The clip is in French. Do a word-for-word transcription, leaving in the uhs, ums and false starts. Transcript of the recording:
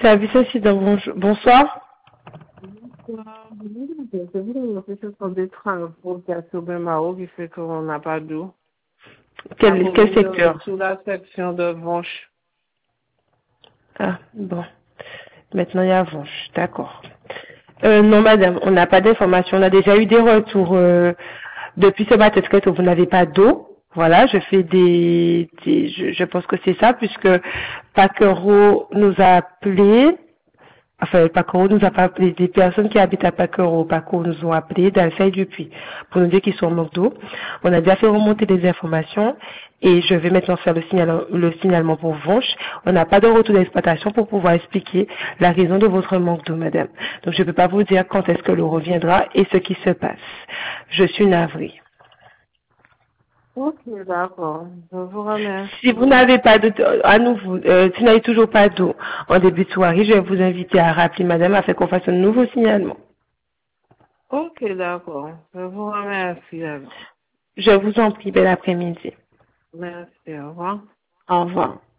Service incident, bonjour. Bonsoir. Bonsoir. Je voulais vous dire sur des travaux qui a sauvé Mao qui fait qu'on n'a pas d'eau. La Quel, quel commune de, secteur? sous la section de Vanche. Ah, bon. Maintenant, il y a Vanche. D'accord. Euh, non, madame, on n'a pas d'informations. On a déjà eu des retours euh, depuis ce matin que vous n'avez pas d'eau. Voilà, je fais des, des- je, je pense que c'est ça, puisque Paquero nous a appelé. Enfin, Paquero nous a pas appelé. Des personnes qui habitent à Paquero, Paquero nous ont appelé d'Alpha et Dupuis pour nous dire qu'ils sont en manque d'eau. On a déjà fait remonter des informations et je vais maintenant faire le, signal, le signalement pour Vanche. On n'a pas de retour d'exploitation pour pouvoir expliquer la raison de votre manque d'eau, madame. Donc, je ne peux pas vous dire quand est-ce que l'eau reviendra et ce qui se passe. Je suis navrée. Ok, d'accord. Je vous Si vous remercie. n'avez pas de, à nouveau, euh, si vous n'avez toujours pas d'eau en début de soirée, je vais vous inviter à rappeler madame afin qu'on fasse un nouveau signalement. Ok, d'accord. Je vous remercie alors. Je vous en prie, bel après-midi. Merci, au revoir. Au revoir.